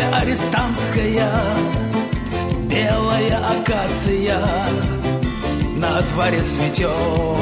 арестантская, белая акация на дворе цветет.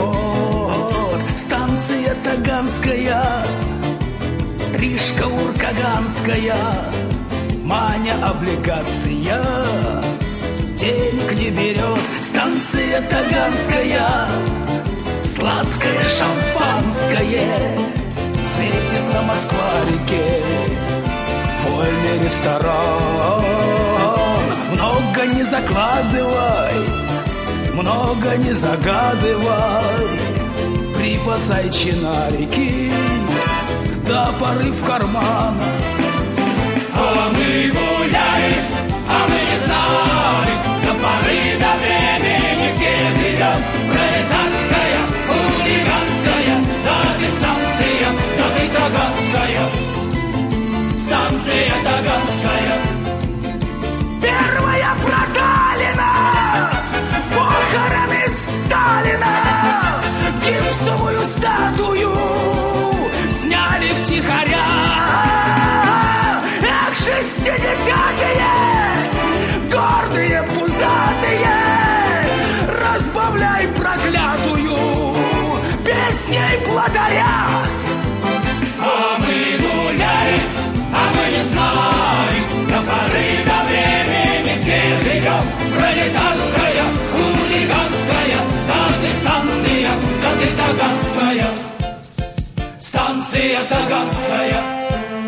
Станция Таганская, стрижка уркаганская, Маня облигация денег не берет. Станция Таганская, сладкое шампанское светит на Москва-реке. Вольный ресторан, много не закладывай, много не загадывай, припасай чинарики до поры в карман. А мы гуляем, а мы не знаем до поры до времени, где живем. Пролетарская, хулиганская, да ты станция, да ты таганская. Станция Таганская. Первая проталина, похороны Сталина, гипсовую статую сняли втихаря. Эх, 60-е, гордые, пузатые, разбавляй проклятую песней плотаря. А мы гуляем, а мы не знаем до поры до времени, где живем. Пролетарская, хулиганская, да ты станция, да ты таганская. Станция Таганская.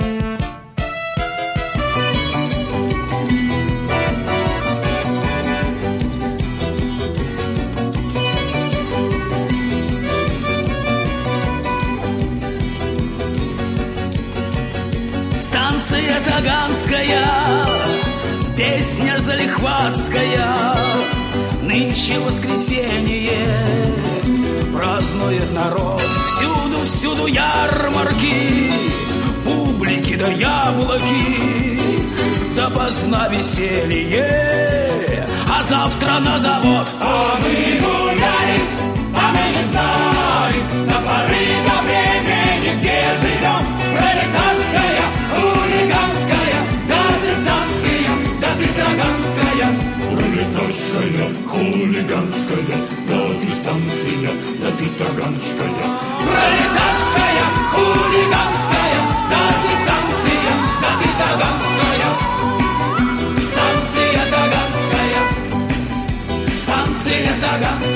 Станция Таганская, песня залихватская, нынче воскресенье, празднует народ. Всюду, всюду ярмарки, бублики да яблоки, допоздна веселье, а завтра на завод. А мы гуляем, а мы не знаем до поры до времени, где живем. Пролетарская, хулиганская, да ты станция, да ты таганская. Пролетарская, хулиганская, да ты станция, да ты таганская. Пролетарская, хулиганская, да ты станция, да ты таганская. Станция Таганская, станция Таганская.